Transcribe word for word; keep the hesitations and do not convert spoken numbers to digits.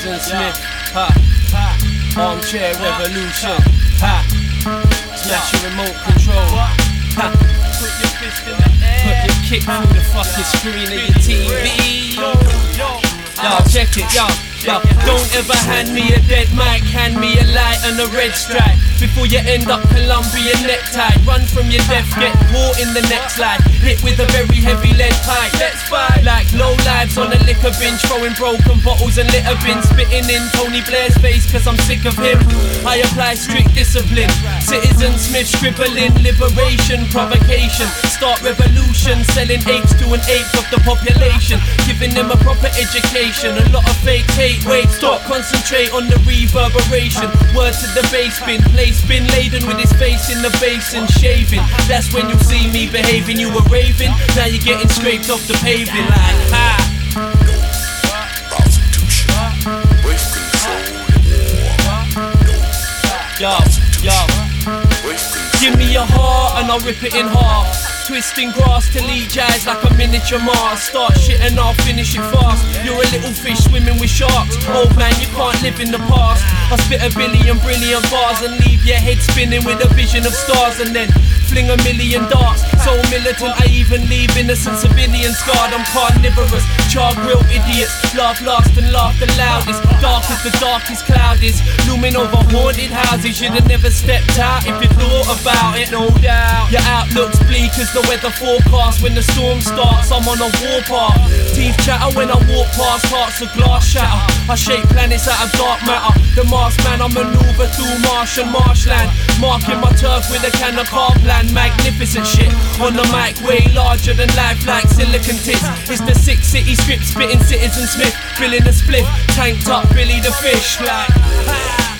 Citizen Smith, ha, armchair revolution, ha, smash your remote control, ha, put your fist in the air, put your kick through the fucking screen of your T V. Yo, check it, yo, yo, don't ever hand me a dead mic, hand me a light and a red stripe. Before you end up Colombian necktie, run from your death, get caught in the next slide. Hit with a very heavy lead pipe, let's fight. Like low lives on a liquor binge, throwing broken bottles and litter bins, spitting in Tony Blair's face cause I'm sick of him. I apply strict discipline, Citizen Smith scribbling, liberation, provocation, start revolution, selling apes to an eighth of the population, giving them a proper education. A lot of fake hate, wait, stop, concentrate on the reverberation. Word to the bass bin, place bin laden with his face in the basin, shaving. That's when you see me behaving. You were raving, now you're getting scraped off the paving like ha. Prostitution, with control, yo, yo. Give me your heart and I'll rip it in half. Twisting grass till each eyes like a miniature Mars. Start shit and I'll finish it fast. You're a little fish swimming with sharks. Old man, you can't live in the past. I spit a billion brilliant bars and leave your head spinning with a vision of stars, and then fling a million darts. So militant, I even leave innocent civilians scarred. I'm carnivorous, char grill idiots. Laugh last and laugh the loudest. Dark as the darkest cloud is, looming over haunted houses. You'd have never stepped out if you thought about it, no doubt. Your outlook's bleak as the weather forecast. When the storm starts, I'm on a warpath. Teeth chatter when I walk past, hearts of glass shatter. I shape planets out of dark matter. The Mars man, I maneuver through marsh and marshland, marking my turf with a can of carpland. Magnificent shit on the mic, way larger than life, like silicon tits. It's the six city script, spitting Citizen Smith, filling a spliff, tanked up Billy the Fish like ha.